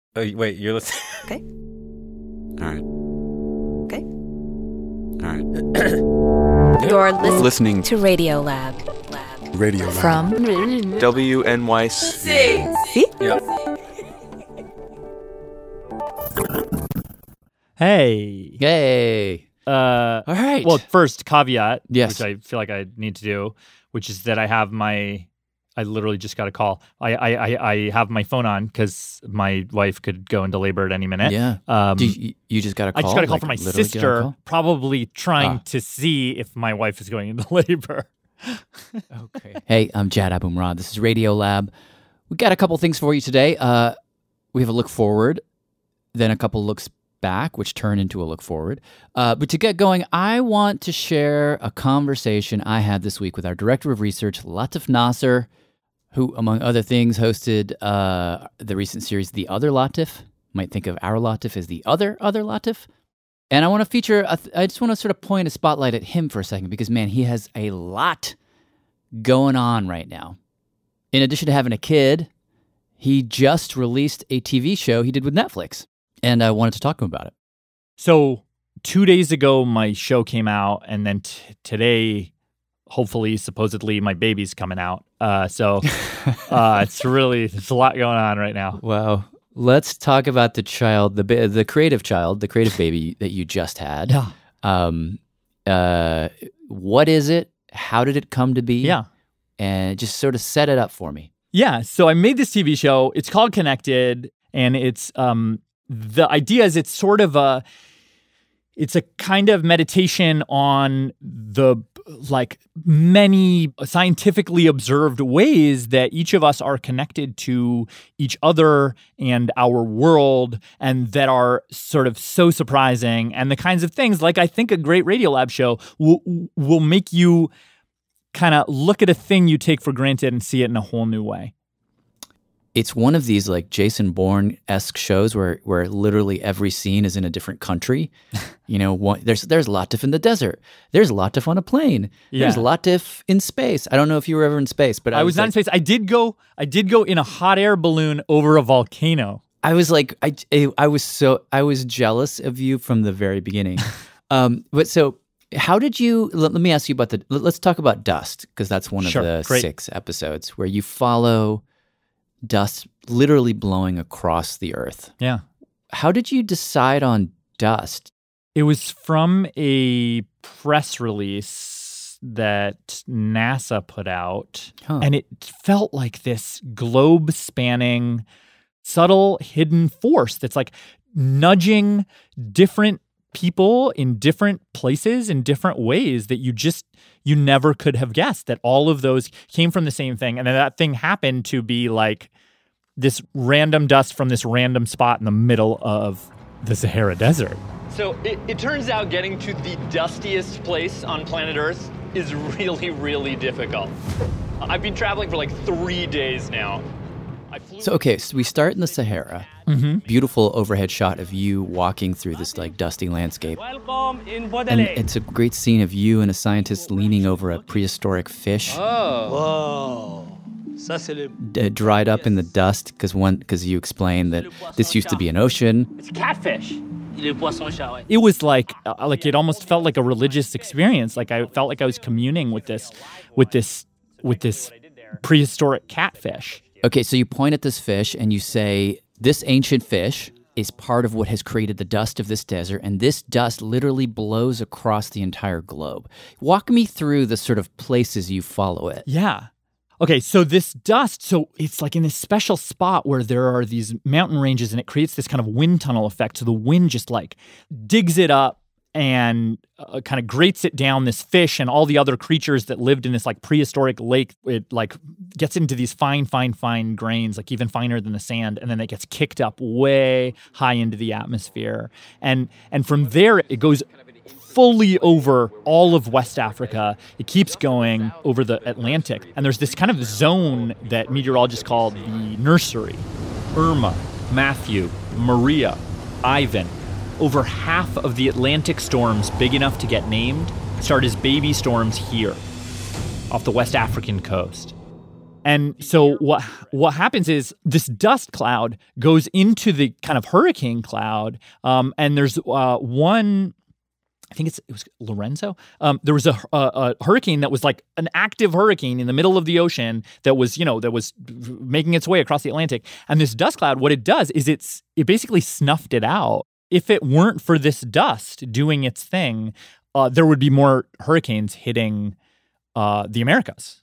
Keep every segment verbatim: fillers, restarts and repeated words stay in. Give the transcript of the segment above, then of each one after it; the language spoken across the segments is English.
Oh, wait, you're listening? Okay. All right. Okay. All right. You're listening, Listening to Radio Lab. Lab. Radio Lab. From W N Y C. See? Yeah. Hey. Yay. Uh, All right. well, first caveat, Yes. which I feel like I need to do, which is that I have my, I literally just got a call. I I, I, I have my phone on because my wife could go into labor at any minute. yeah. Um, Do you, you just got a call? I just got a call Like, from my literally got a sister, call? probably trying Ah. to see if my wife is going into labor. Okay. Hey, I'm Jad Abumrad. This is Radio Lab. We got a couple things for you today. Uh, we have a look forward, then a couple looks back, which turn into a look forward. Uh, but to get going, I want to share a conversation I had this week with our director of research, Latif Nasser, who, among other things, hosted uh, the recent series The Other Latif. Might think of our Latif as the other other Latif. And I want to feature, a th- I just want to sort of point a spotlight at him for a second because, man, he has a lot going on right now. In addition to having a kid, he just released a T V show he did with Netflix. And I wanted to talk to him about it. So two days ago, my show came out, and then t- today, hopefully, supposedly, my baby's coming out. Uh, so uh, it's really, there's a lot going on right now. Wow. Let's talk about the child, the ba- the creative child, the creative baby that you just had. Yeah. Um, uh, what is it? How did it come to be? Yeah. And just sort of set it up for me. Yeah. So I made this T V show. It's called Connected, and it's um the idea is it's sort of a it's a kind of meditation on the like many scientifically observed ways that each of us are connected to each other and our world, and that are sort of so surprising, and the kinds of things like I think a great Radiolab show will will make you kind of look at a thing you take for granted and see it in a whole new way. It's one of these like Jason Bourne-esque shows where where literally every scene is in a different country. You know, one, there's there's Latif in the desert. There's Latif on a plane. There's Yeah. Latif in space. I don't know if you were ever in space, but I, I was not in like, space. I did go. I did go in a hot air balloon over a volcano. I was like, I, I was so I was jealous of you from the very beginning. um, but so, how did you? Let, let me ask you about the. Let, let's talk about Dust because that's one of Sure, the great. six episodes where you follow dust literally blowing across the earth. Yeah, How did you decide on Dust? it was from a press release that NASA put out, Huh. and it felt like this globe-spanning, subtle, hidden force that's like nudging different people in different places in different ways that you just you never could have guessed that all of those came from the same thing, and then that thing happened to be like this random dust from this random spot in the middle of the Sahara Desert. So it, it turns out getting to the dustiest place on planet Earth is really, really difficult. I've been traveling for like three days now. I flew So okay, so we start in the Sahara. Mm-hmm. Beautiful overhead shot of you walking through this like dusty landscape. Welcome in And Baudelaire. it's a great scene of you and a scientist leaning over a prehistoric fish, d- dried up in the dust because one because you explained that this used to be an ocean. It's catfish. It was like uh, like it almost felt like a religious experience. Like I felt like I was communing with this with this with this prehistoric catfish. Okay, so you point at this fish and you say, this ancient fish is part of what has created the dust of this desert, and this dust literally blows across the entire globe. Walk me through the sort of places you follow it. Yeah. Okay, so this dust, so it's like in this special spot where there are these mountain ranges, and it creates this kind of wind tunnel effect. So the wind just like digs it up and uh, kind of grates it down, this fish and all the other creatures that lived in this like prehistoric lake. It like gets into these fine, fine, fine grains, like even finer than the sand, and then it gets kicked up way high into the atmosphere. And and from there, it goes fully over all of West Africa. It keeps going over the Atlantic. And there's this kind of zone that meteorologists call the nursery. Irma, Matthew, Maria, Ivan. Over half of the Atlantic storms big enough to get named start as baby storms here, off the West African coast. And so what what happens is this dust cloud goes into the kind of hurricane cloud, um, and there's uh, one. I think it's it was Lorenzo. Um, there was a, a, a hurricane that was like an active hurricane in the middle of the ocean that was, you know, that was making its way across the Atlantic. And this dust cloud, what it does is it's it basically snuffed it out. If it weren't for this dust doing its thing, uh, there would be more hurricanes hitting uh, the Americas.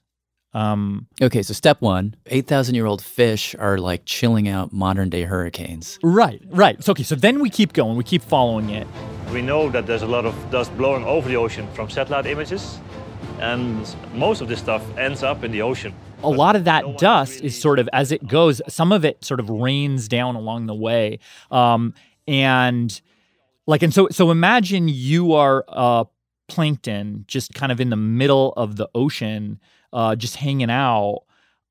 Um, Okay, so step one, eight thousand year old fish are like chilling out modern day hurricanes. right, right. So, okay, so then we keep going. We keep following it. We know that there's a lot of dust blowing over the ocean from satellite images, and most of this stuff ends up in the ocean. A lot of that dust is sort of, as it goes, some of it sort of rains down along the way. Um, and like, and so, so imagine you are uh, plankton just kind of in the middle of the ocean, uh, just hanging out.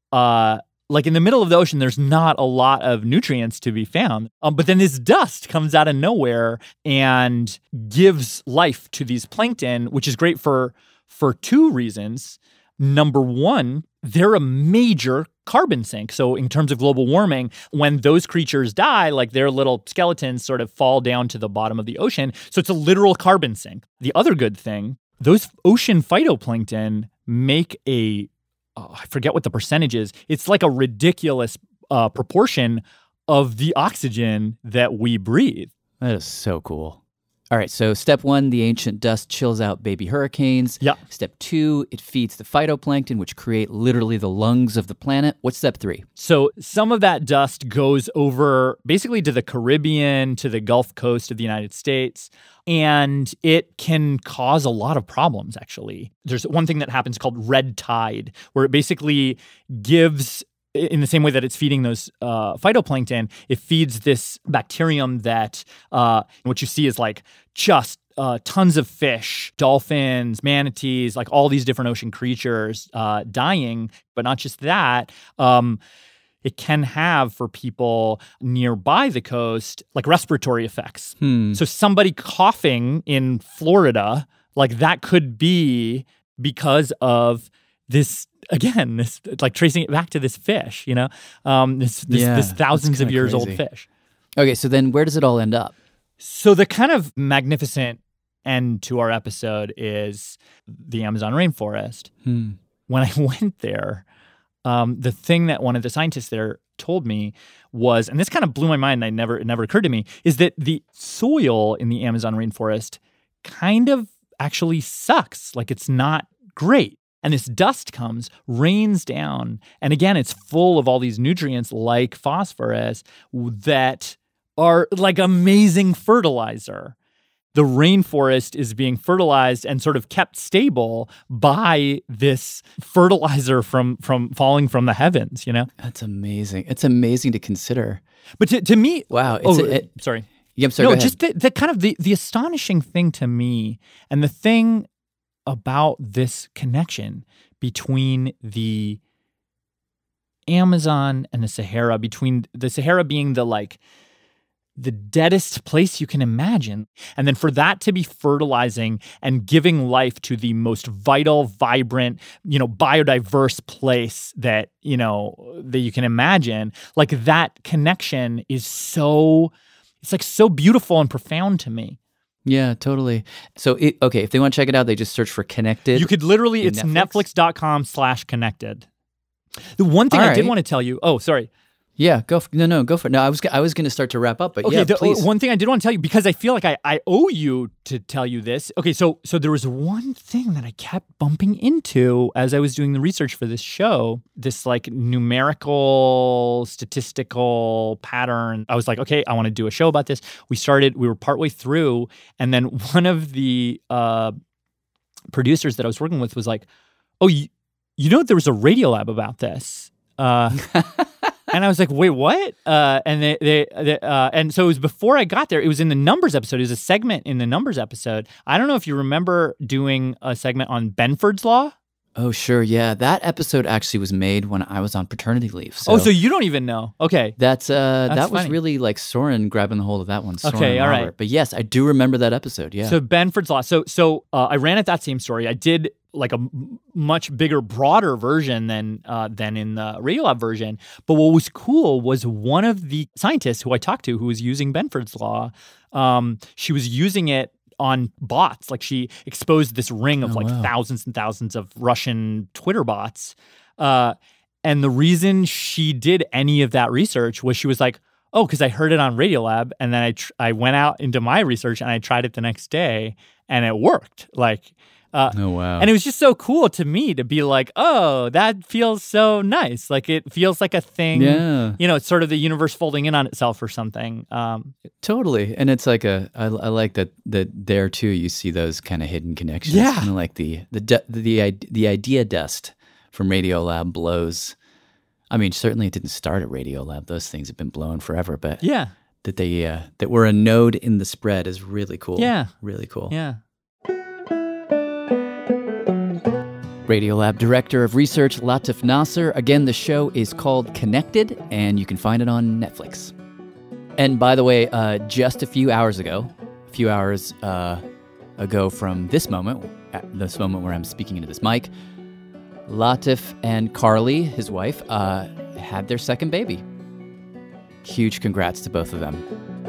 Uh, like in the middle of the ocean, there's not a lot of nutrients to be found. Um, but then this dust comes out of nowhere and gives life to these plankton, which is great for for two reasons. Number one, they're a major carbon sink. So in terms of global warming, when those creatures die, like their little skeletons sort of fall down to the bottom of the ocean. So it's a literal carbon sink. The other good thing, those ocean phytoplankton make a, oh, I forget what the percentage is. It's like a ridiculous uh, proportion of the oxygen that we breathe. That is so cool. All right, so step one, the ancient dust chills out baby hurricanes. Yeah. Step two, it feeds the phytoplankton, which create literally the lungs of the planet. What's step three? So some of that dust goes over basically to the Caribbean, to the Gulf Coast of the United States, and it can cause a lot of problems, actually. There's one thing that happens called red tide, where it basically gives, in the same way that it's feeding those uh, phytoplankton, it feeds this bacterium that uh, what you see is like just uh, tons of fish, dolphins, manatees, like all these different ocean creatures uh, dying. But not just that, um, it can have for people nearby the coast like respiratory effects. Hmm. So somebody coughing in Florida, like that could be because of this, again, this like tracing it back to this fish, you know, um, this this, Yeah, this that's thousands of kinda years old crazy. fish. Okay, so then where does it all end up? So the kind of magnificent end to our episode is the Amazon rainforest. Hmm. When I went there, um, the thing that one of the scientists there told me was, and this kind of blew my mind, and I never it never occurred to me, is that the soil in the Amazon rainforest kind of actually sucks. Like it's not great. And this dust comes, rains down, and again, it's full of all these nutrients like phosphorus that are like amazing fertilizer. The rainforest is being fertilized and sort of kept stable by this fertilizer from from falling from the heavens, you know? That's amazing. It's amazing to consider. But to, to me, Wow. It's oh, a, it, sorry. yeah, I'm sorry, no, go ahead. just the, the kind of the, the astonishing thing to me, and the thing about this connection between the Amazon and the Sahara, between the Sahara being the like the deadest place you can imagine, and then for that to be fertilizing and giving life to the most vital, vibrant, you know, biodiverse place that, you know, that you can imagine, like that connection is so, it's like so beautiful and profound to me. Yeah, totally. So, it, okay, if they want to check it out, they just search for Connected. You could literally, in it's Netflix? netflix.com slash connected. The one thing All I did right. want to tell you, oh, sorry. Yeah, go for, no, no, go for it. No, I was I was going to start to wrap up, but Okay, yeah, the, please. one thing I did want to tell you, because I feel like I, I owe you to tell you this. Okay, so so there was one thing that I kept bumping into as I was doing the research for this show, this like numerical, statistical pattern. I was like, okay, I want to do a show about this. We started, we were partway through, and then one of the uh, producers that I was working with was like, oh, you, you know there was a Radiolab about this. Uh And I was like, wait, what? Uh, and they, they, they uh, and so it was before I got there. It was in the numbers episode. It was a segment in the numbers episode. I don't know if you remember doing a segment on Benford's Law. Oh, sure. Yeah. That episode actually was made when I was on paternity leave. So oh, so you don't even know. Okay. That's uh That's that was funny. really like Soren grabbing the hold of that one. Soren Okay, and all right. Robert. But yes, I do remember that episode. Yeah. So Benford's Law. So so uh, I ran at that same story. I did like a m- much bigger, broader version than uh, than in the Radiolab version. But what was cool was one of the scientists who I talked to who was using Benford's Law. Um, she was using it on bots. Like she exposed this ring of Oh, like wow. thousands and thousands of Russian Twitter bots. Uh, and the reason she did any of that research was she was like, oh, because I heard it on Radiolab, and then I tr- I went out into my research and I tried it the next day, and it worked. Like, uh, Oh, wow. and it was just so cool to me to be like, oh, that feels so nice. Like it feels like a thing. Yeah. You know, it's sort of the universe folding in on itself or something. Um, Totally. And it's like a, I, I like that, that there too, you see those kind of hidden connections. Yeah. Kind of like the, the, de- the, the, the idea dust from Radiolab blows. I mean, certainly it didn't start at Radiolab. Those things have been blown forever, but yeah. that they, uh, that we're a node in the spread is really cool. Yeah. Really cool. Yeah. Radiolab Director of Research Latif Nasser. Again, the show is called Connected, and you can find it on Netflix. And by the way, uh, just a few hours ago, a few hours uh, ago from this moment, at this moment where I'm speaking into this mic, Latif and Carly, his wife, uh, had their second baby. Huge congrats to both of them.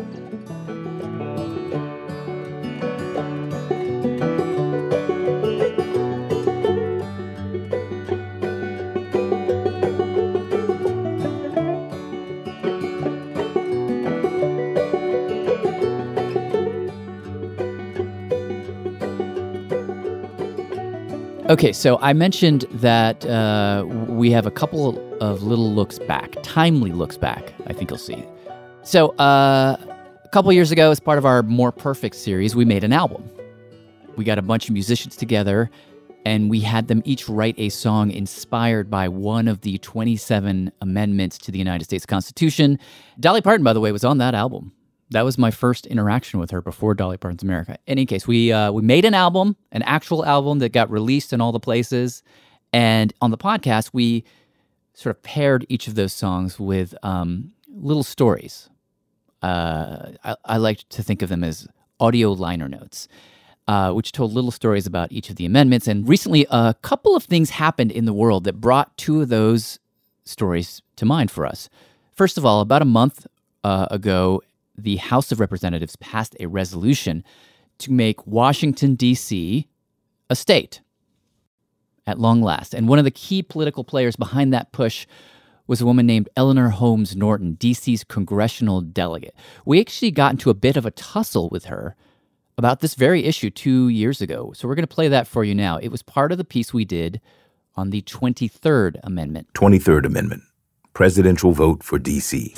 Okay, so I mentioned that uh, we have a couple of little looks back, timely looks back, I think you'll see. So uh, a couple years ago, as part of our More Perfect series, we made an album. We got a bunch of musicians together, and we had them each write a song inspired by one of the twenty-seven amendments to the United States Constitution. Dolly Parton, by the way, was on that album. That was my first interaction with her before Dolly Parton's America. In any case, we uh, we made an album, an actual album that got released in all the places. And on the podcast, we sort of paired each of those songs with um, little stories. Uh, I, I like to think of them as audio liner notes, uh, which told little stories about each of the amendments. And recently, a couple of things happened in the world that brought two of those stories to mind for us. First of all, about a month uh, ago, the House of Representatives passed a resolution to make Washington, D C a state at long last. And one of the key political players behind that push was a woman named Eleanor Holmes Norton, D C's congressional delegate. We actually got into a bit of a tussle with her about this very issue two years ago. So we're going to play that for you now. It was part of the piece we did on the twenty-third Amendment. twenty-third Amendment. Presidential vote for D C.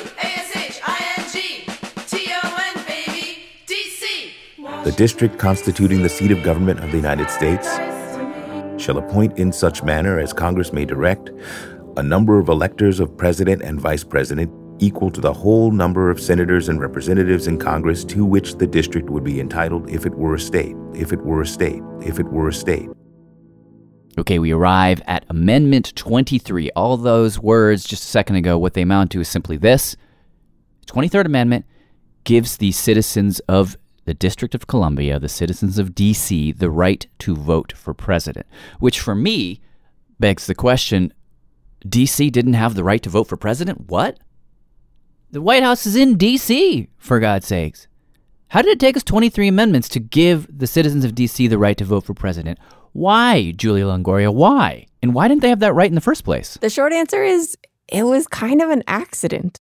The district constituting the seat of government of the United States shall appoint in such manner as Congress may direct a number of electors of president and vice president equal to the whole number of senators and representatives in Congress to which the district would be entitled if it were a state, if it were a state, if it were a state. Okay, we arrive at Amendment twenty-three. All those words just a second ago, what they amount to is simply this. The twenty-third Amendment gives the citizens of the District of Columbia, the citizens of D C, the right to vote for president, which for me begs the question, D C didn't have the right to vote for president? What? The White House is in D C, for God's sakes. How did it take us twenty-three amendments to give the citizens of D C the right to vote for president? Why, Julia Longoria, why? And why didn't they have that right in the first place? The short answer is it was kind of an accident.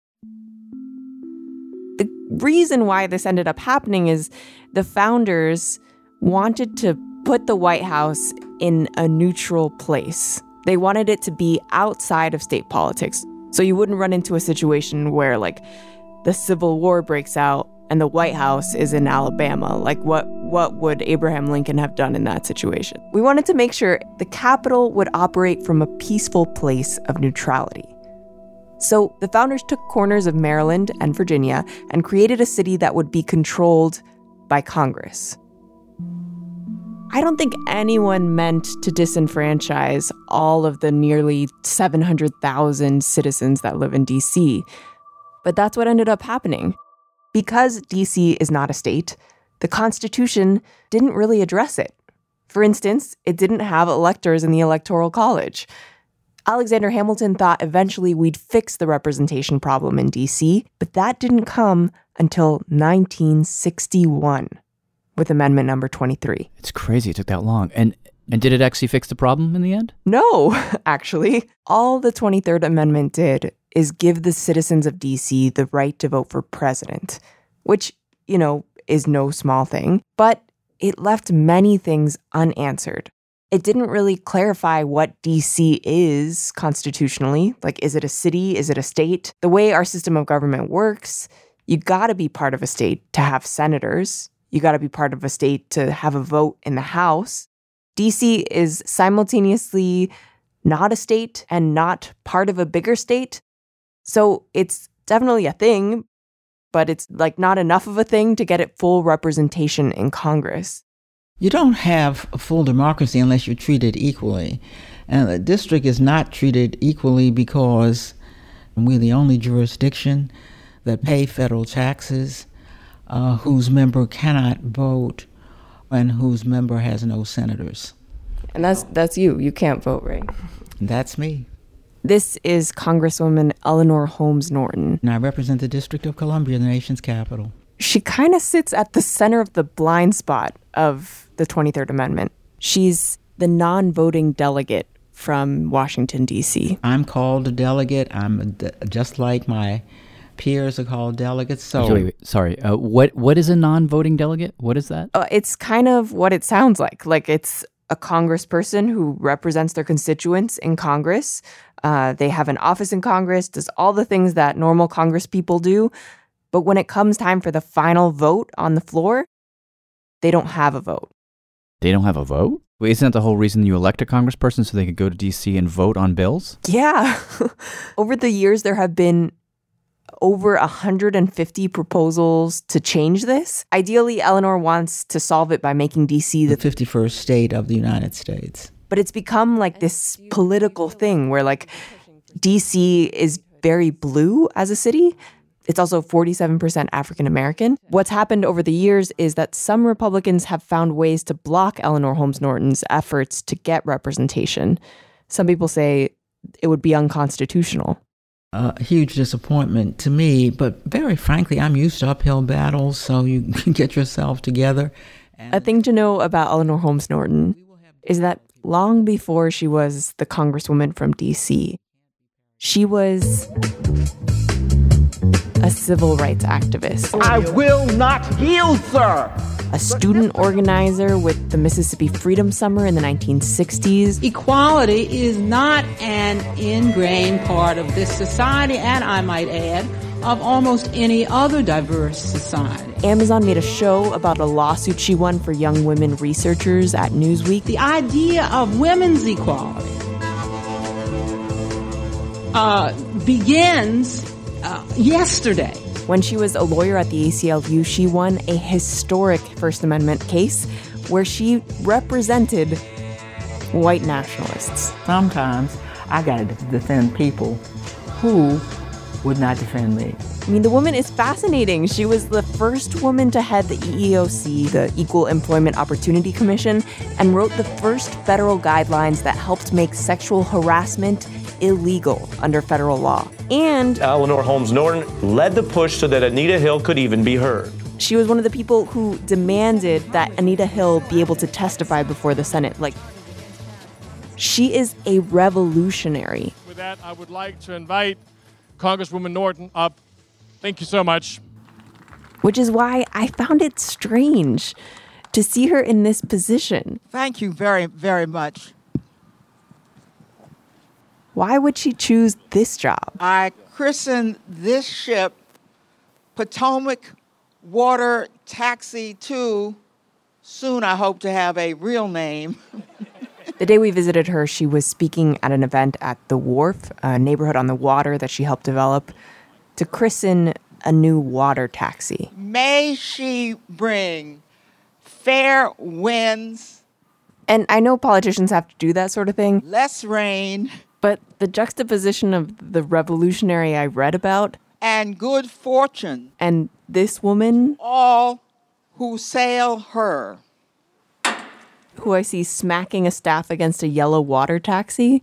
The reason why this ended up happening is the founders wanted to put the White House in a neutral place. They wanted it to be outside of state politics. So you wouldn't run into a situation where, like, the Civil War breaks out and the White House is in Alabama. Like, what, what would Abraham Lincoln have done in that situation? We wanted to make sure the Capitol would operate from a peaceful place of neutrality. So the founders took corners of Maryland and Virginia and created a city that would be controlled by Congress. I don't think anyone meant to disenfranchise all of the nearly seven hundred thousand citizens that live in D C, but that's what ended up happening. Because D C is not a state, the Constitution didn't really address it. For instance, it didn't have electors in the Electoral College. Alexander Hamilton thought eventually we'd fix the representation problem in D C, but that didn't come until nineteen sixty-one with Amendment number twenty-three. It's crazy it took that long. And and did it actually fix the problem in the end? No, actually. All the twenty-third Amendment did is give the citizens of D C the right to vote for president, which, you know, is no small thing, but it left many things unanswered. It didn't really clarify what D C is constitutionally. Like, is it a city? Is it a state? The way our system of government works, you gotta be part of a state to have senators. You gotta be part of a state to have a vote in the House. D C is simultaneously not a state and not part of a bigger state. So it's definitely a thing, but it's like not enough of a thing to get it full representation in Congress. You don't have a full democracy unless you're treated equally. And the district is not treated equally because we're the only jurisdiction that pay federal taxes, uh, whose member cannot vote, and whose member has no senators. And that's that's you. You can't vote, right? That's me. This is Congresswoman Eleanor Holmes Norton. And I represent the District of Columbia, the nation's capital. She kind of sits at the center of the blind spot of the twenty-third Amendment. She's the non-voting delegate from Washington, D C. I'm called a delegate. I'm a de- just like my peers are called delegates. So, wait, wait, sorry. Uh, what what is a non-voting delegate? What is that? Uh, it's kind of what it sounds like. Like, it's a congressperson who represents their constituents in Congress. Uh, they have an office in Congress, does all the things that normal Congress people do. But when it comes time for the final vote on the floor, they don't have a vote. They don't have a vote? Wait, isn't that the whole reason you elect a congressperson, so they could go to D C and vote on bills? Yeah. Over the years, there have been over one hundred fifty proposals to change this. Ideally, Eleanor wants to solve it by making D C the, the fifty-first state of the United States. But it's become like this political thing where, like, D C is very blue as a city. It's also forty-seven percent African American. What's happened over the years is that some Republicans have found ways to block Eleanor Holmes Norton's efforts to get representation. Some people say it would be unconstitutional. A uh, huge disappointment to me, but very frankly, I'm used to uphill battles, so you can get yourself together. And a thing to know about Eleanor Holmes Norton is that long before she was the congresswoman from D C, she was a civil rights activist. I will not yield, sir. A student organizer with the Mississippi Freedom Summer in the nineteen sixties. Equality is not an ingrained part of this society, and I might add, of almost any other diverse society. Amazon made a show about a lawsuit she won for young women researchers at Newsweek. The idea of women's equality uh, begins uh, yesterday. When she was a lawyer at the A C L U, she won a historic First Amendment case where she represented white nationalists. Sometimes I got to defend people who would not defend me. I mean, the woman is fascinating. She was the first woman to head the E E O C, the Equal Employment Opportunity Commission, and wrote the first federal guidelines that helped make sexual harassment illegal under federal law. And Eleanor Holmes Norton led the push so that Anita Hill could even be heard. She was one of the people who demanded that Anita Hill be able to testify before the Senate. Like, she is a revolutionary. With that, I would like to invite Congresswoman Norton up. Thank you so much. Which is why I found it strange to see her in this position. Thank you very, very much. Why would she choose this job? I christened this ship Potomac Water Taxi two. Soon I hope to have a real name. The day we visited her, she was speaking at an event at The Wharf, a neighborhood on the water that she helped develop, to christen a new water taxi. May she bring fair winds And I know politicians have to do that sort of thing. Less rain. But the juxtaposition of the revolutionary I read about and good fortune. And this woman. All who sail her. Who I see smacking a staff against a yellow water taxi.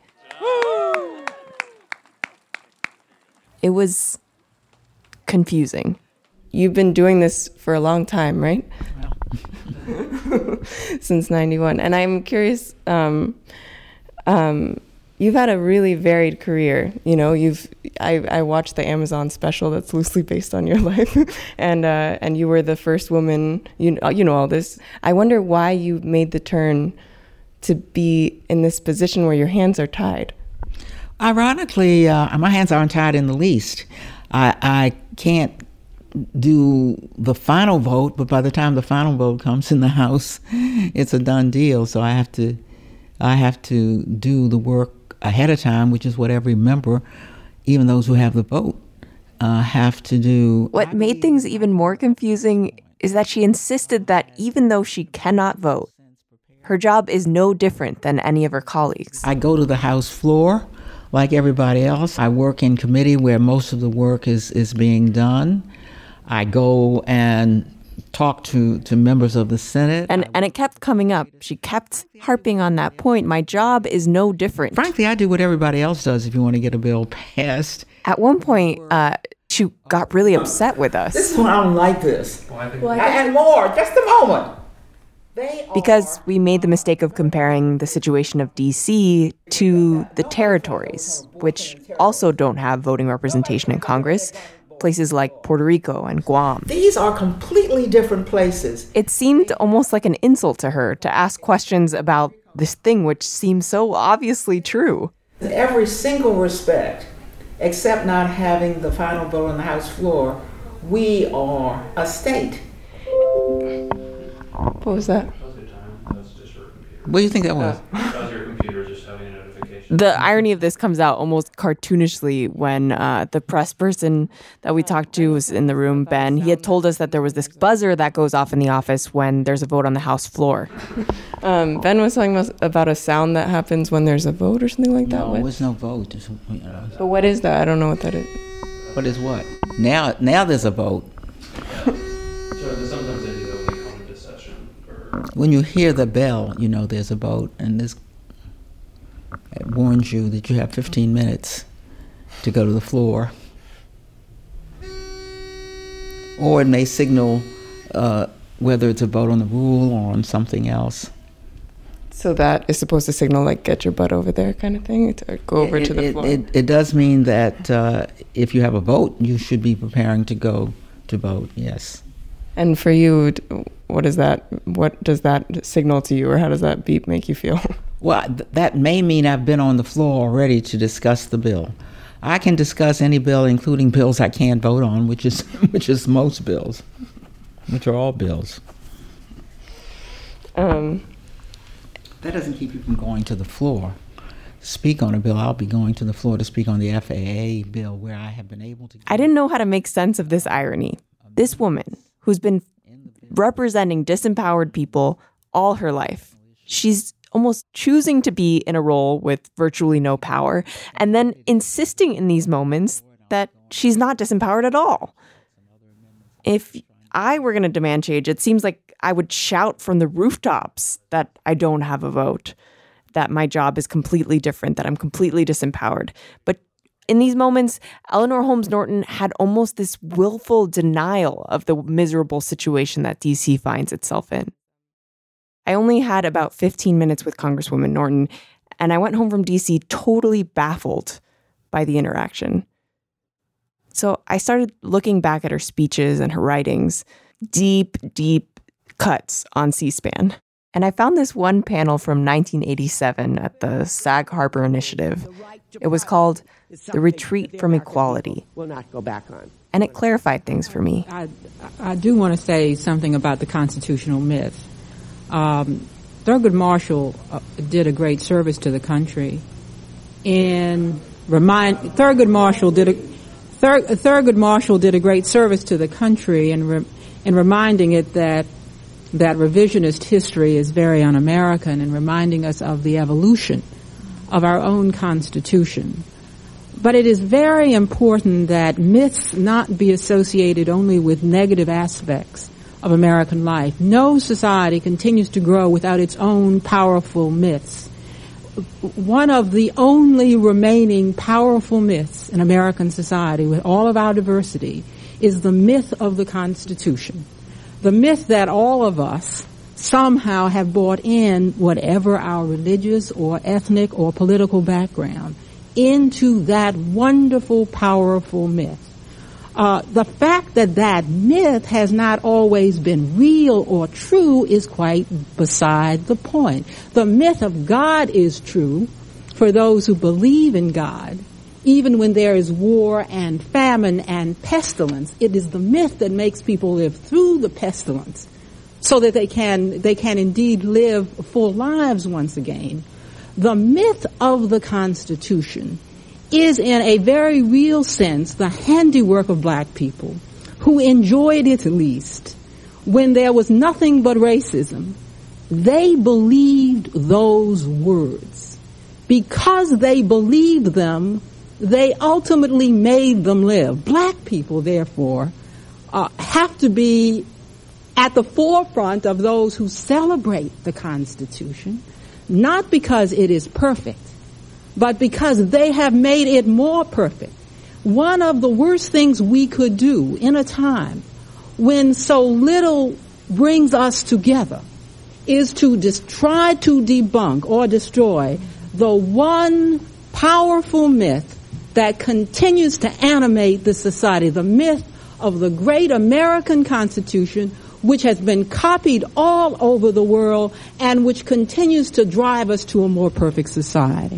It was confusing. You've been doing this for a long time, right? Well. Since ninety-one. And I'm curious, um, um, you've had a really varied career. You know, you've I, I watched the Amazon special that's loosely based on your life, and uh, and you were the first woman. You you know all this. I wonder why you made the turn to be in this position where your hands are tied. Ironically, uh, my hands aren't tied in the least. I I can't do the final vote, but by the time the final vote comes in the House, it's a done deal. So I have to I have to do the work ahead of time, which is what every member, even those who have the vote, uh, have to do. What made things even more confusing is that she insisted that even though she cannot vote, her job is no different than any of her colleagues. I go to the House floor like everybody else. I work in committee where most of the work is, is being done. I go and talk to, to members of the Senate. And and it kept coming up. She kept harping on that point. My job is no different. Frankly, I do what everybody else does if you want to get a bill passed. At one point, uh, she got really upset with us. This is why I don't like this. Well, I think well, and more, just a moment. Because we made the mistake of comparing the situation of D C to the territories, which also don't have voting representation in Congress. Places like Puerto Rico and Guam. These are completely different places. It seemed almost like an insult to her to ask questions about this thing which seems so obviously true. In every single respect, except not having the final vote on the House floor, we are a state. What was that? What do you think that was? Because your computer just having a notification. The irony of this comes out almost cartoonishly when uh, the press person that we talked to was in the room, Ben. He had told us that there was this buzzer that goes off in the office when there's a vote on the House floor. um, Ben was talking about a sound that happens when there's a vote or something like that. No, there's no vote. There's, you know. But what is that? I don't know what that is. What is what? Now, now there's a vote. Yeah. So sometimes they do that when they come into session. Or... When you hear the bell, you know there's a vote, and this it warns you that you have fifteen minutes to go to the floor. Or it may signal uh, whether it's a vote on the rule or on something else. So that is supposed to signal, like, get your butt over there kind of thing, to go over it, to the it, floor? It, it does mean that uh, if you have a vote, you should be preparing to go to vote, yes. And for you, what is that? What does that signal to you, or how does that beep make you feel? Well, th- that may mean I've been on the floor already to discuss the bill. I can discuss any bill, including bills I can't vote on, which is which is most bills, which are all bills. Um, that doesn't keep you from going to the floor to speak on a bill. I'll be going to the floor to speak on the F A A bill, where I have been able to. I didn't know how to make sense of this irony. This woman, who's been representing disempowered people all her life, she's almost choosing to be in a role with virtually no power, and then insisting in these moments that she's not disempowered at all. If I were going to demand change, it seems like I would shout from the rooftops that I don't have a vote, that my job is completely different, that I'm completely disempowered. But in these moments, Eleanor Holmes Norton had almost this willful denial of the miserable situation that D C finds itself in. I only had about fifteen minutes with Congresswoman Norton, and I went home from D C totally baffled by the interaction. So I started looking back at her speeches and her writings, deep, deep cuts on C-SPAN. And I found this one panel from nineteen eighty-seven at the Sag Harbor Initiative. It was called The Retreat from Equality. Will not go back on. And it clarified things for me. I, I do want to say something about the constitutional myth. Um, Thurgood Marshall uh, did a great service to the country. In remind Thurgood Marshall did a Thur, Thurgood Marshall did a great service to the country in re, in reminding it that that revisionist history is very un-American in reminding us of the evolution of our own Constitution. But it is very important that myths not be associated only with negative aspects of American life. No society continues to grow without its own powerful myths. One of the only remaining powerful myths in American society, with all of our diversity, is the myth of the Constitution. The myth that all of us somehow have bought in, whatever our religious or ethnic or political background, into that wonderful, powerful myth. Uh, the fact that that myth has not always been real or true is quite beside the point. The myth of God is true for those who believe in God. Even when there is war and famine and pestilence, it is the myth that makes people live through the pestilence so that they can, they can indeed live full lives once again. The myth of the Constitution is in a very real sense the handiwork of black people who enjoyed it least when there was nothing but racism. They believed those words. Because they believed them, they ultimately made them live. Black people, therefore, uh, have to be at the forefront of those who celebrate the Constitution, not because it is perfect, but because they have made it more perfect. One of the worst things we could do in a time when so little brings us together is to dis- try to debunk or destroy the one powerful myth that continues to animate the society, the myth of the great American Constitution, which has been copied all over the world and which continues to drive us to a more perfect society.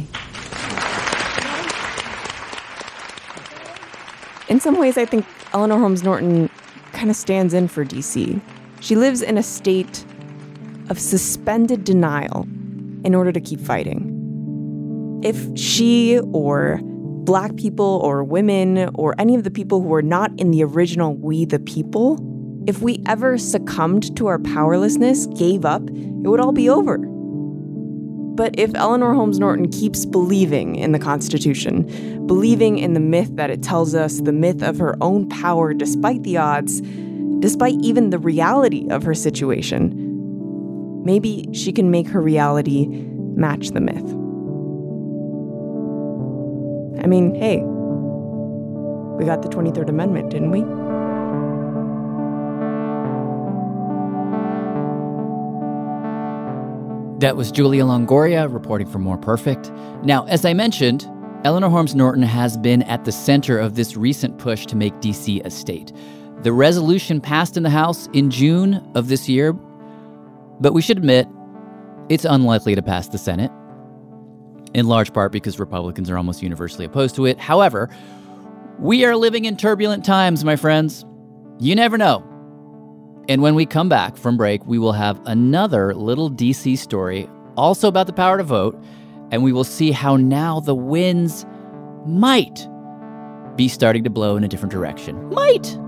In some ways, I think Eleanor Holmes Norton kind of stands in for D C. She lives in a state of suspended denial in order to keep fighting. If she or Black people or women or any of the people who were not in the original We the People, if we ever succumbed to our powerlessness, gave up, it would all be over. But if Eleanor Holmes Norton keeps believing in the Constitution, believing in the myth that it tells us, the myth of her own power despite the odds, despite even the reality of her situation, maybe she can make her reality match the myth. I mean, hey, we got the twenty-third Amendment, didn't we? That was Julia Longoria reporting for More Perfect. Now, as I mentioned, Eleanor Holmes Norton has been at the center of this recent push to make D C a state. The resolution passed in the House in June of this year, but we should admit it's unlikely to pass the Senate, in large part because Republicans are almost universally opposed to it. However, we are living in turbulent times, my friends. You never know. And when we come back from break, we will have another little D C story, also about the power to vote, and we will see how now the winds might be starting to blow in a different direction. Might!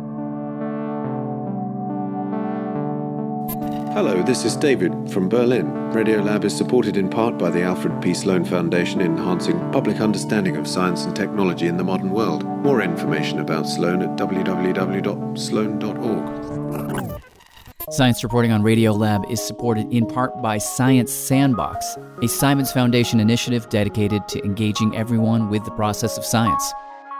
Hello, this is David from Berlin. Radiolab is supported in part by the Alfred P. Sloan Foundation in enhancing public understanding of science and technology in the modern world. More information about Sloan at w w w dot sloan dot org. Science reporting on Radiolab is supported in part by Science Sandbox, a Simons Foundation initiative dedicated to engaging everyone with the process of science.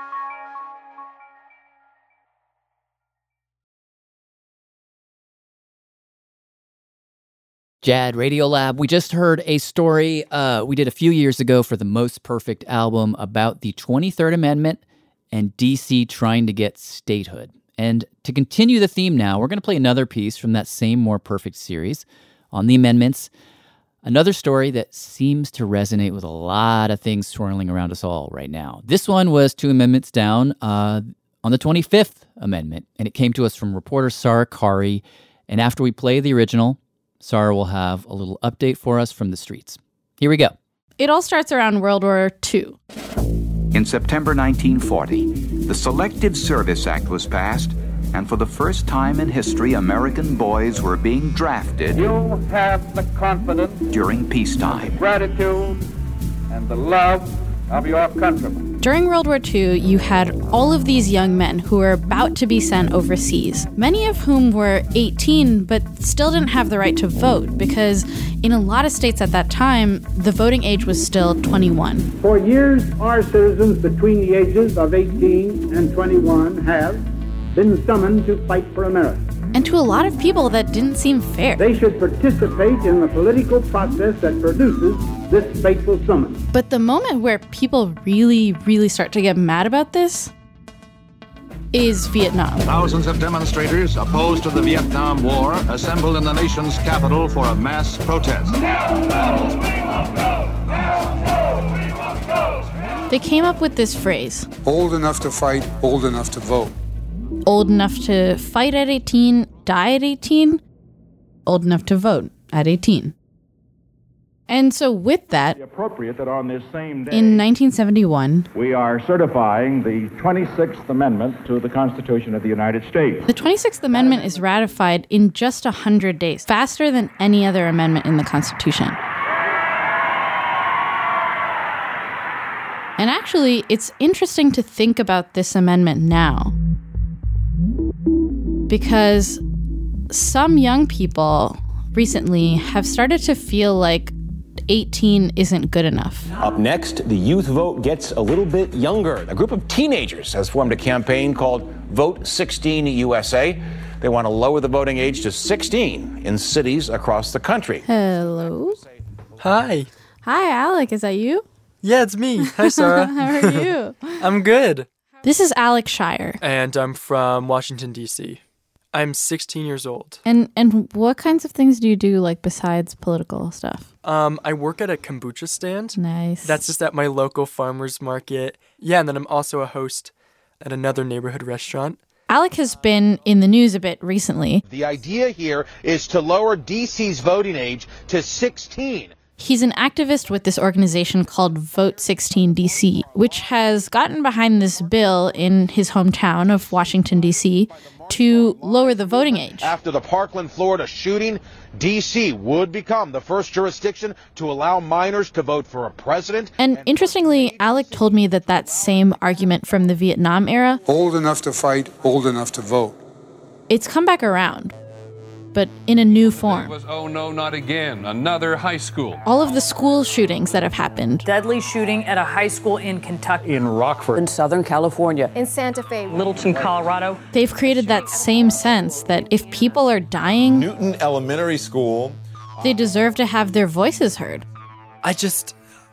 Jad, Radiolab. We just heard a story uh, we did a few years ago for the Most Perfect album about the twenty-third Amendment and D C trying to get statehood. And to continue the theme now, we're going to play another piece from that same More Perfect series on the amendments. Another story that seems to resonate with a lot of things swirling around us all right now. This one was two amendments down uh, on the twenty-fifth Amendment, and it came to us from reporter Sarah Qari. And after we play the original, Sarah will have a little update for us from the streets. Here we go. It all starts around World War Two. In September nineteen forty, the Selective Service Act was passed, And for the first time in history, American boys were being drafted. You have the confidence, during peacetime. Gratitude, and the love of your countrymen. During World War Two, you had all of these young men who were about to be sent overseas, many of whom were eighteen but still didn't have the right to vote because in a lot of states at that time, the voting age was still twenty-one. For years, our citizens between the ages of eighteen and twenty-one have been summoned to fight for America. And to a lot of people, that didn't seem fair. They should participate in the political process that produces this fateful summons. But the moment where people really, really start to get mad about this is Vietnam. Thousands of demonstrators opposed to the Vietnam War assembled in the nation's capital for a mass protest. They came up with this phrase. Old enough to fight, old enough to vote. Old enough to fight at eighteen, die at eighteen, old enough to vote at eighteen. And so with that, appropriate that on this same day, in nineteen seventy-one, we are certifying the twenty-sixth Amendment to the Constitution of the United States. The twenty-sixth Amendment is ratified in just one hundred days, faster than any other amendment in the Constitution. And actually, it's interesting to think about this amendment now, because some young people recently have started to feel like eighteen isn't good enough. Up next, the youth vote gets a little bit younger. A group of teenagers has formed a campaign called Vote sixteen U S A. They want to lower the voting age to sixteen in cities across the country. Hello. Hi. Hi, Alec. Is that you? Yeah, it's me. Hi, Sarah. How are you? I'm good. This is Alex Shire. And I'm from Washington, D C I'm sixteen years old. And and what kinds of things do you do, like, besides political stuff? Um, I work at a kombucha stand. Nice. That's just at my local farmer's market. Yeah, and then I'm also a host at another neighborhood restaurant. Alec has been in the news a bit recently. The idea here is to lower D C's voting age to sixteen. He's an activist with this organization called Vote sixteen D C, which has gotten behind this bill in his hometown of Washington, D C, to lower the voting age. After the Parkland, Florida shooting, D C would become the first jurisdiction to allow minors to vote for a president. And interestingly, Alec told me that that same argument from the Vietnam era, old enough to fight, old enough to vote, it's come back around, but in a new form. It was, oh no, not again, another high school. All of the school shootings that have happened. Deadly shooting at a high school in Kentucky. In Rockford. In Southern California. In Santa Fe. Littleton, Colorado. They've created that same sense that if people are dying, Newton Elementary School, they deserve to have their voices heard. I just,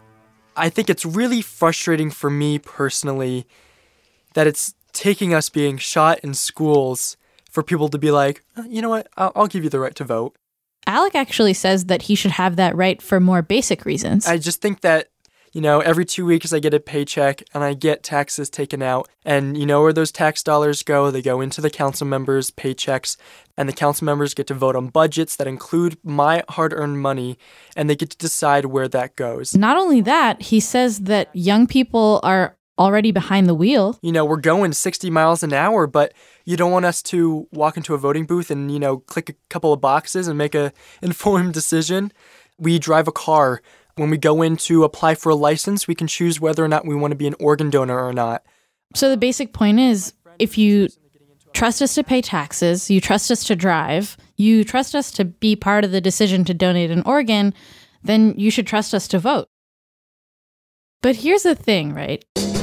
I think it's really frustrating for me personally that it's taking us being shot in schools for people to be like, you know what, I'll, I'll give you the right to vote. Alec actually says that he should have that right for more basic reasons. I just think that, you know, every two weeks I get a paycheck and I get taxes taken out. And you know where those tax dollars go? They go into the council members' paychecks. And the council members get to vote on budgets that include my hard-earned money. And they get to decide where that goes. Not only that, he says that young people are already behind the wheel. You know, we're going sixty miles an hour, but you don't want us to walk into a voting booth and, you know, click a couple of boxes and make a informed decision. We drive a car. When we go in to apply for a license, we can choose whether or not we want to be an organ donor or not. So the basic point is, if you trust us to pay taxes, you trust us to drive, you trust us to be part of the decision to donate an organ, then you should trust us to vote. But here's the thing, right?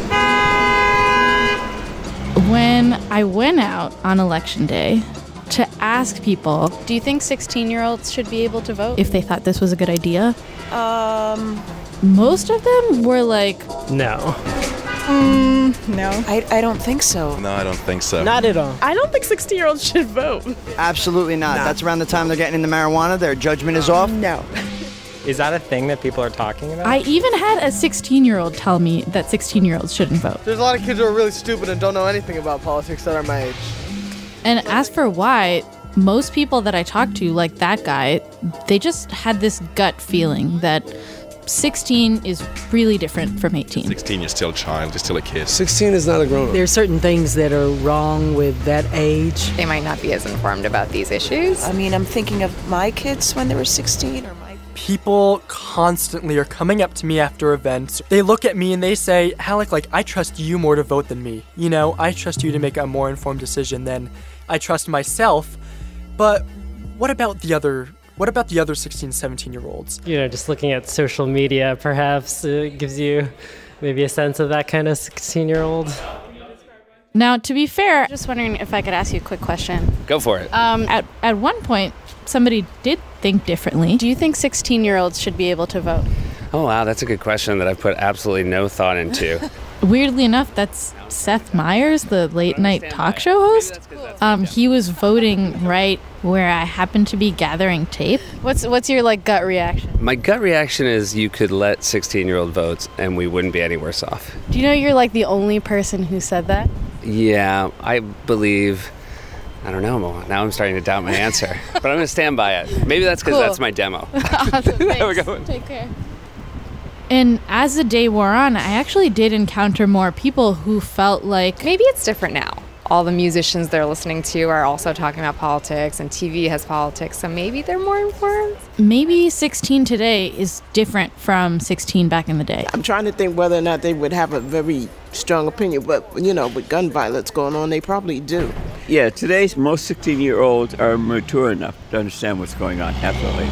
When I went out on election day to ask people, do you think sixteen-year-olds should be able to vote? If they thought this was a good idea, Um, most of them were like, no. Mm, no. I, I don't think so. No, I don't think so. Not at all. I don't think sixteen-year-olds should vote. Absolutely not. Nah. That's around the time they're getting into marijuana. Their judgment is off. No. Is that a thing that people are talking about? I even had a sixteen-year-old tell me that sixteen-year-olds shouldn't vote. There's a lot of kids who are really stupid and don't know anything about politics that are my age. And as for why, most people that I talked to, like that guy, they just had this gut feeling that sixteen is really different from eighteen. sixteen, you're still a child, you're still a kid. sixteen is not a grown-up. There are certain things that are wrong with that age. They might not be as informed about these issues. I mean, I'm thinking of my kids when they were sixteen or my... People constantly are coming up to me after events. They look at me and they say, Halleck, like, I trust you more to vote than me. You know, I trust you to make a more informed decision than I trust myself. But what about the other... What about the other sixteen, seventeen-year-olds? You know, just looking at social media, perhaps, it gives you maybe a sense of that kind of sixteen-year-old. Now, to be fair, just wondering if I could ask you a quick question. Go for it. Um, at, at one point, somebody did think differently. Do you think sixteen-year-olds should be able to vote? Oh, wow, that's a good question that I've put absolutely no thought into. Weirdly enough, that's Seth Meyers, the late-night talk show host. Um, he was voting right where I happened to be gathering tape. What's what's your, like, gut reaction? My gut reaction is you could let sixteen-year-old vote and we wouldn't be any worse off. Do you know you're, like, the only person who said that? Yeah, I believe... I don't know, now I'm starting to doubt my answer. But I'm going to stand by it. Maybe that's because cool. that's my demo. Awesome, There we thanks. go. Take care. And as the day wore on, I actually did encounter more people who felt like... Maybe it's different now. All the musicians they're listening to are also talking about politics, and T V has politics, so maybe they're more informed. Maybe sixteen today is different from sixteen back in the day. I'm trying to think whether or not they would have a very strong opinion, but, you know, with gun violence going on, they probably do. Yeah, today's most sixteen-year-olds are mature enough to understand what's going on, absolutely.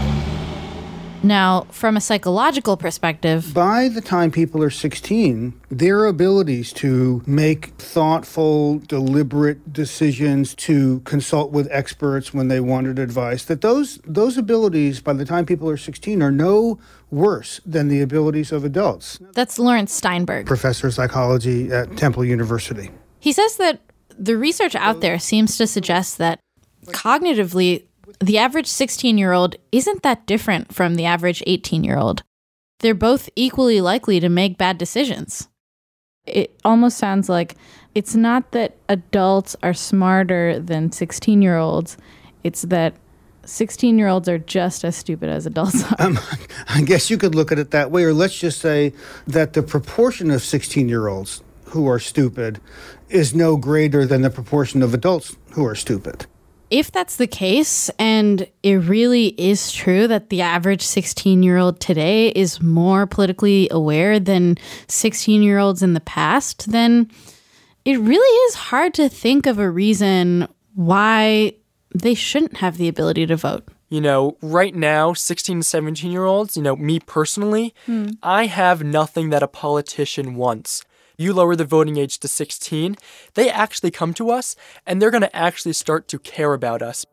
Now, from a psychological perspective... By the time people are sixteen, their abilities to make thoughtful, deliberate decisions, to consult with experts when they wanted advice, that those those abilities, by the time people are sixteen, are no worse than the abilities of adults. That's Lawrence Steinberg, professor of psychology at Temple University. He says that the research out there seems to suggest that cognitively, the average sixteen-year-old isn't that different from the average eighteen-year-old. They're both equally likely to make bad decisions. It almost sounds like it's not that adults are smarter than sixteen-year-olds. It's that sixteen-year-olds are just as stupid as adults are. Um, I guess you could look at it that way, or let's just say that the proportion of sixteen-year-olds who are stupid is no greater than the proportion of adults who are stupid. If that's the case, and it really is true that the average sixteen-year-old today is more politically aware than sixteen-year-olds in the past, then it really is hard to think of a reason why they shouldn't have the ability to vote. You know, right now, sixteen, seventeen-year-olds, you know, me personally, hmm. I have nothing that a politician wants. You lower the voting age to sixteen, they actually come to us, and they're going to actually start to care about us.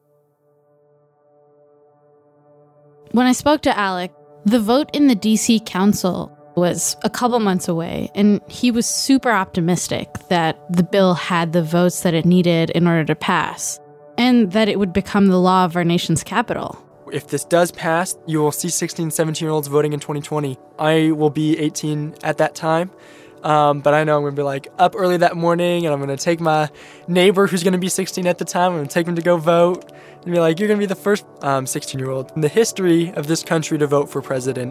When I spoke to Alec, the vote in the D C Council was a couple months away, and he was super optimistic that the bill had the votes that it needed in order to pass, and that it would become the law of our nation's capital. If this does pass, you will see sixteen, seventeen-year-olds voting in twenty twenty. I will be eighteen at that time. Um, but I know I'm going to be like up early that morning, and I'm going to take my neighbor who's going to be sixteen at the time. I'm going to take him to go vote and be like, you're going to be the first um, sixteen-year-old in the history of this country to vote for president.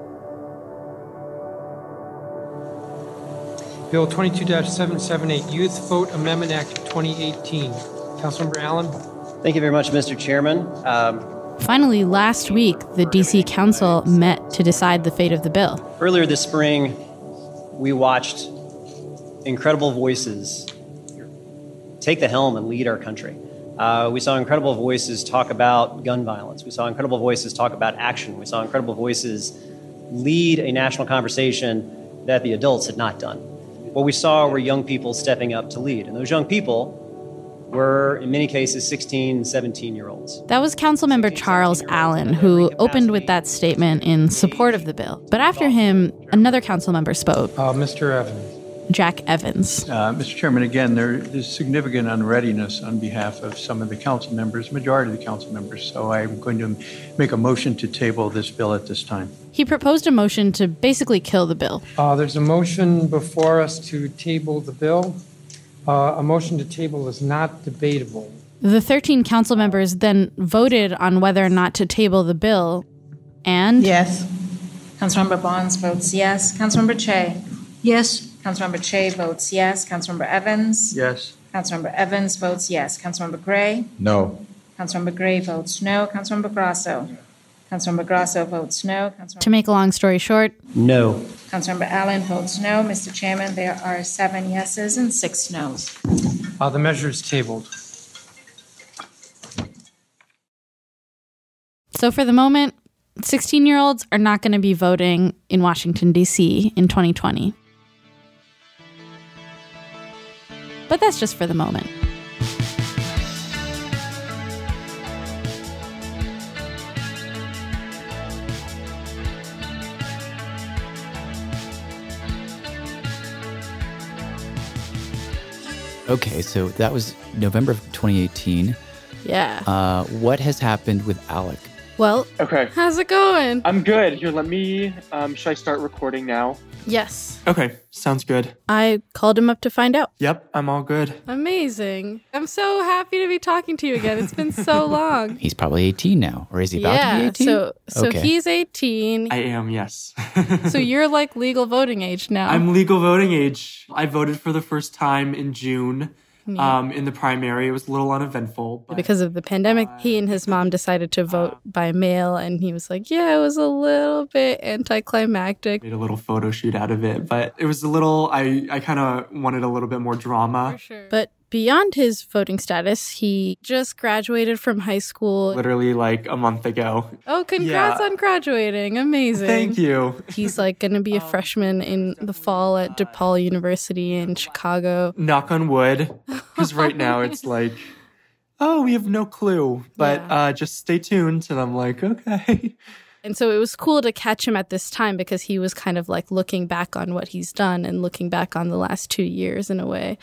Bill twenty-two dash seven seven eight, Youth Vote Amendment Act twenty eighteen. Councilmember Allen. Thank you very much, Mister Chairman. Um, Finally, last week, the D C Council met to decide the fate of the bill. Earlier this spring, we watched incredible voices take the helm and lead our country. Uh, we saw incredible voices talk about gun violence. We saw incredible voices talk about action. We saw incredible voices lead a national conversation that the adults had not done. What we saw were young people stepping up to lead. And those young people were, in many cases, sixteen, seventeen-year-olds. That was Councilmember Charles Allen, who opened with that statement in support of the bill. But after him, another council member spoke. Uh, Mister Evans. Jack Evans. Uh, Mister Chairman, again, there is significant unreadiness on behalf of some of the council members, majority of the council members, so I'm going to make a motion to table this bill at this time. He proposed a motion to basically kill the bill. Uh, there's a motion before us to table the bill. Uh, a motion to table is not debatable. The thirteen council members then voted on whether or not to table the bill, and... Yes. Councilmember Bonds votes yes. Councilmember Che? Yes. Councilmember Che votes yes. Councilmember Evans? Yes. Councilmember Evans votes yes. Councilmember Gray? No. Councilmember Gray votes no. Councilmember Grasso? Councilmember Grasso votes no. Councilmember To make a long story short, No. Councilmember Allen votes no. Mister Chairman, there are seven yeses and six noes. Uh, the measure is tabled. so for the moment, sixteen-year-olds are not going to be voting in Washington, D C in twenty twenty. But that's just for the moment. Okay, so that was November of twenty eighteen. Yeah. Uh, what has happened with Alec? Well, Okay. how's it going? I'm good. Here, let me, um, should I start recording now? Yes. Okay, sounds good. I called him up to find out. Yep, I'm all good. Amazing. I'm so happy to be talking to you again. It's been so long. He's probably eighteen now, or is he about yeah, to be eighteen? so so Okay. he's eighteen. I am, yes. So you're like legal voting age now. I'm legal voting age. I voted for the first time in June Yeah. um, in the primary. It was a little uneventful. But Because of the pandemic, he and his mom decided to vote by mail, and he was like, yeah, it was a little bit anticlimactic. made a little photo shoot out of it. But it was a little, I, I kind of wanted a little bit more drama. But beyond his voting status, he just graduated from high school. Literally like a month ago. Oh, congrats Yeah. on graduating. Amazing. Thank you. He's like going to be a freshman in the fall at DePaul University in Chicago. Knock on wood. Because right now it's like, oh, we have no clue. But uh, just stay tuned. And I'm like, okay. And so it was cool to catch him at this time because he was kind of like looking back on what he's done and looking back on the last two years in a way.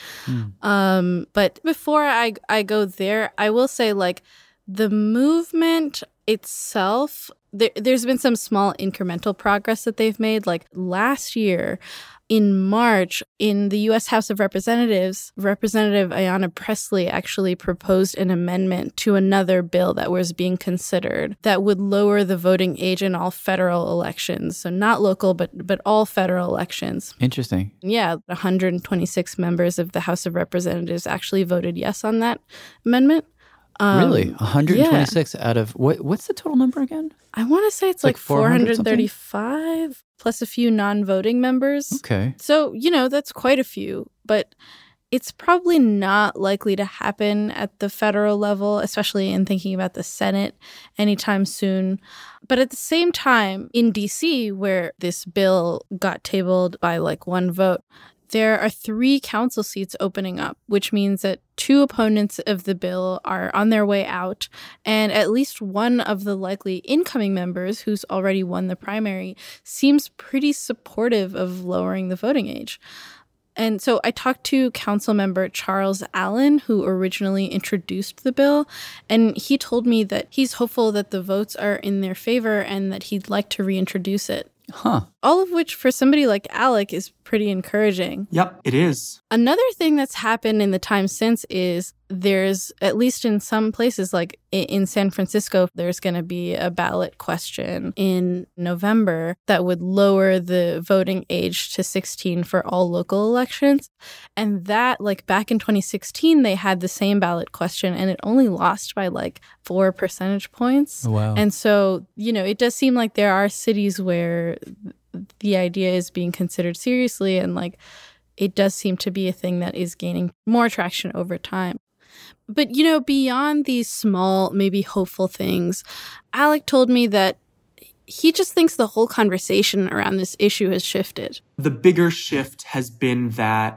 Um, but before I, I go there, I will say like the movement itself, there, there's been some small incremental progress that they've made. Like last year, in March, in the U S House of Representatives, Representative Ayanna Pressley actually proposed an amendment to another bill that was being considered that would lower the voting age in all federal elections. So not local, but but all federal elections. Interesting. Yeah, one hundred twenty-six members of the House of Representatives actually voted yes on that amendment. Um, really? one hundred twenty-six yeah. out of, what? what's the total number again? I want to say it's, It's like, like four hundred four hundred thirty-five plus a few non-voting members. Okay. So, you know, that's quite a few, but it's probably not likely to happen at the federal level, especially in thinking about the Senate anytime soon. But at the same time, in D C, where this bill got tabled by like one vote, there are three council seats opening up, which means that two opponents of the bill are on their way out, and at least one of the likely incoming members who's already won the primary seems pretty supportive of lowering the voting age. And so I talked to council member Charles Allen, who originally introduced the bill, and he told me that he's hopeful that the votes are in their favor and that he'd like to reintroduce it. Huh. All of which, for somebody like Alec, is pretty encouraging. Yep, it is. Another thing that's happened in the time since is there's, at least in some places, like in San Francisco, there's going to be a ballot question in November that would lower the voting age to sixteen for all local elections. And that, like back in twenty sixteen, they had the same ballot question and it only lost by like four percentage points. Oh, wow. And so, you know, it does seem like there are cities where the idea is being considered seriously, and like it does seem to be a thing that is gaining more traction over time. But, you know, beyond these small, maybe hopeful things, Alec told me that he just thinks the whole conversation around this issue has shifted. The bigger shift has been that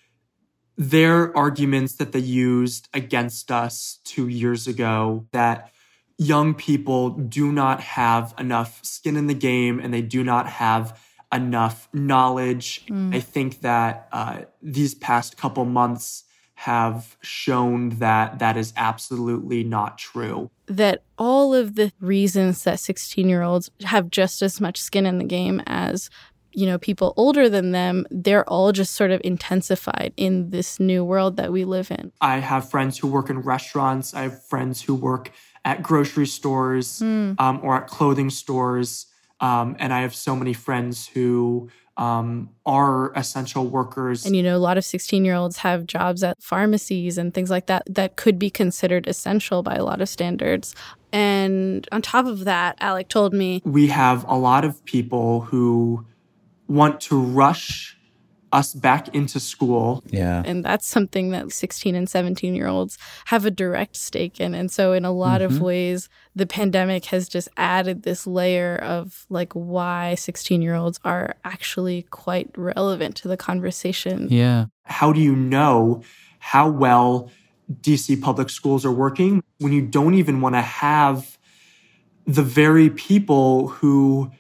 their arguments that they used against us two years ago, that young people do not have enough skin in the game and they do not have enough knowledge. Mm. I think that uh, these past couple months have shown that that is absolutely not true. That all of the reasons that sixteen-year-olds have just as much skin in the game as, you know, people older than them, they're all just sort of intensified in this new world that we live in. I have friends who work in restaurants. I have friends who work at grocery stores Mm. um, or at clothing stores. Um, and I have so many friends who um, are essential workers. And, you know, a lot of sixteen-year-olds have jobs at pharmacies and things like that that could be considered essential by a lot of standards. And on top of that, Alec told me, we have a lot of people who want to rush us back into school. Yeah. And that's something that sixteen and seventeen-year-olds have a direct stake in. And so in a lot mm-hmm. of ways, the pandemic has just added this layer of like why sixteen-year-olds are actually quite relevant to the conversation. Yeah. How do you know how well D C public schools are working when you don't even want to have the very people who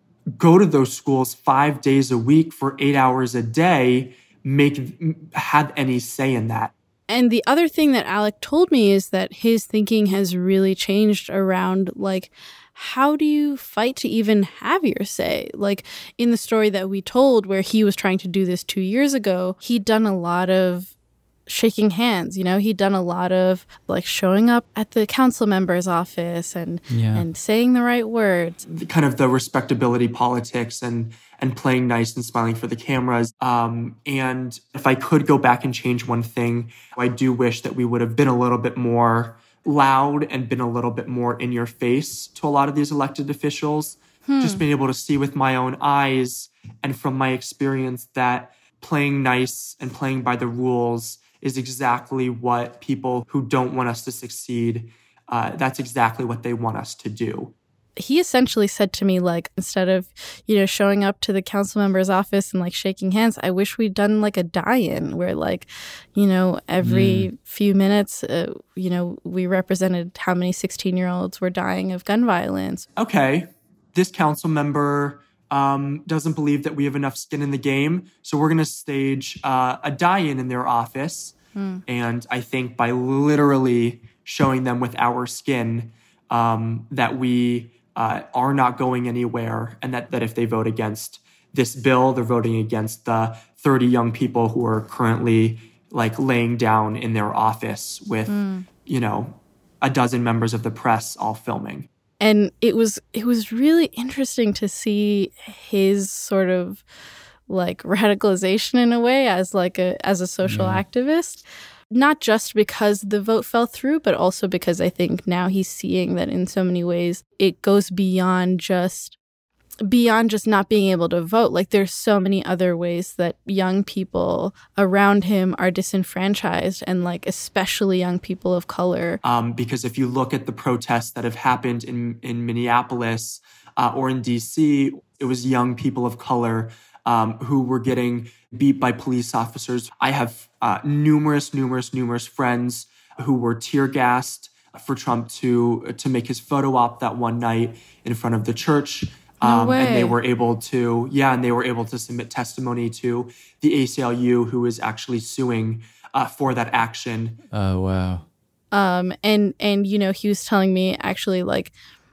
go to those schools five days a week for eight hours a day make have any say in that? And the other thing that Alec told me is that his thinking has really changed around, like, how do you fight to even have your say? Like, in the story that we told where he was trying to do this two years ago, he'd done a lot of shaking hands, you know, he'd done a lot of like showing up at the council member's office and yeah. and saying the right words. The, kind of the respectability politics and and playing nice and smiling for the cameras. Um, and if I could go back and change one thing, I do wish that we would have been a little bit more loud and been a little bit more in your face to a lot of these elected officials. Hmm. Just being able to see with my own eyes and from my experience that playing nice and playing by the rules is exactly what people who don't want us to succeed, uh, that's exactly what they want us to do. He essentially said to me, like, instead of, you know, showing up to the council member's office and like shaking hands, I wish we'd done like a die-in where like, you know, every mm. few minutes, uh, you know, we represented how many sixteen-year-olds were dying of gun violence. Okay, this council member Um, doesn't believe that we have enough skin in the game. So we're going to stage uh, a die-in in their office. Mm. And I think by literally showing them with our skin um, that we uh, are not going anywhere and that, that if they vote against this bill, they're voting against the thirty young people who are currently like laying down in their office with, mm. you know, a dozen members of the press all filming. And it was it was really interesting to see his sort of like radicalization in a way as like a as a social yeah. activist, not just because the vote fell through, but also because I think now he's seeing that in so many ways it goes beyond just beyond just not being able to vote. Like there's so many other ways that young people around him are disenfranchised, and like especially young people of color. Um, because if you look at the protests that have happened in, in Minneapolis uh, or in D C, it was young people of color um, who were getting beat by police officers. I have uh, numerous, numerous, numerous friends who were tear gassed for Trump to to make his photo op that one night in front of the church. Um, no way. And they were able to, yeah, and they were able to submit testimony to the A C L U, who is actually suing uh, for that action. Oh, wow. Um, and, and, you know, he was telling me actually, like,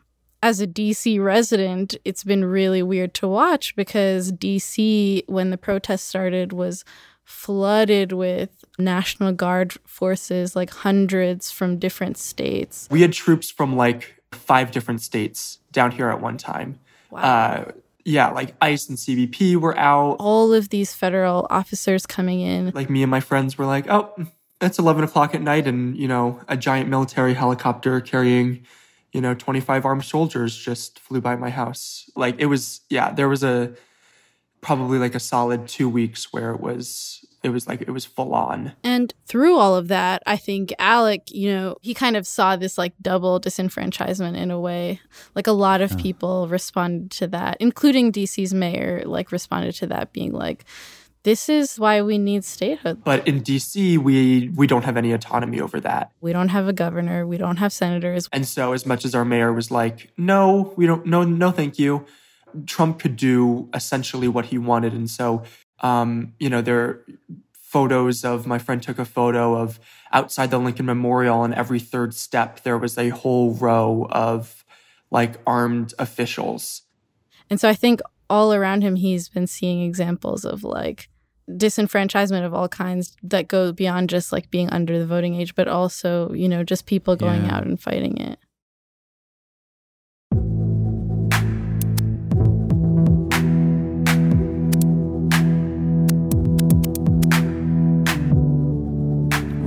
as a D C resident, it's been really weird to watch because D C, when the protest started, was flooded with National Guard forces, like hundreds from different states. We had troops from like five different states down here at one time. Wow. Uh, yeah, like ICE and C B P were out. All of these federal officers coming in. Like me and my friends were like, oh, it's eleven o'clock at night and, you know, a giant military helicopter carrying, you know, twenty-five armed soldiers just flew by my house. Like it was, yeah, there was a, probably like a solid two weeks where it was, it was like, it was full on. And through all of that, I think Alec, you know, he kind of saw this like double disenfranchisement in a way. Like a lot of oh. people responded to that, including D C's mayor, like responded to that being like, this is why we need statehood. But in D C, we we don't have any autonomy over that. We don't have a governor. We don't have senators. And so as much as our mayor was like, no, we don't, no, no, thank you. Trump could do essentially what he wanted. And so, um, you know, there are photos of, my friend took a photo of outside the Lincoln Memorial, and every third step, there was a whole row of like armed officials. And so I think all around him, he's been seeing examples of like disenfranchisement of all kinds that go beyond just like being under the voting age, but also, you know, just people going yeah. out and fighting it.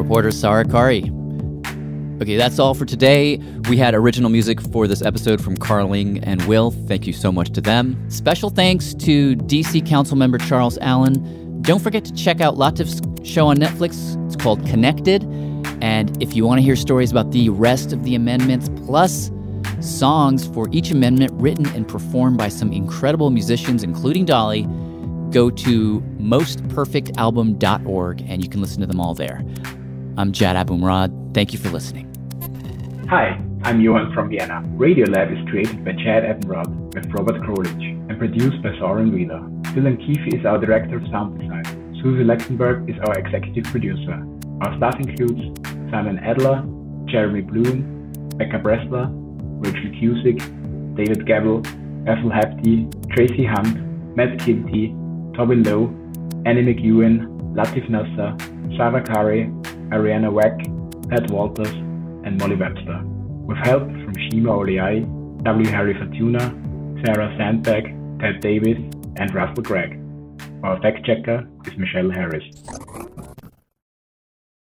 reporter Sarah Kari. Okay, that's all for today. We had original music for this episode from Carling and Will. Thank you so much to them. Special thanks to D C Councilmember Charles Allen. Don't forget to check out Latif's show on Netflix. It's called Connected. And if you want to hear stories about the rest of the amendments, plus songs for each amendment written and performed by some incredible musicians, including Dolly, go to most perfect album dot org and you can listen to them all there. I'm Jad Abumrad. Thank you for listening. Hi, I'm Johan from Vienna. Radiolab is created by Chad Abumrad with Robert Krolic and produced by Soren Wheeler. Dylan Keefe is our director of sound design. Susie Lexenberg is our executive producer. Our staff includes Simon Adler, Jeremy Bloom, Becca Bressler, Rachel Cusick, David Gabel, Ethel Hapty, Tracy Hunt, Matt Kilty, Tobin Lowe, Annie McEwen, Latif Nasser, Sarah Kari, Ariana Weck, Pat Walters, and Molly Webster, with help from Shima Oliai, W. Harry Fortuna, Sarah Sandberg, Ted Davis, and Russell Gregg. Our fact checker is Michelle Harris.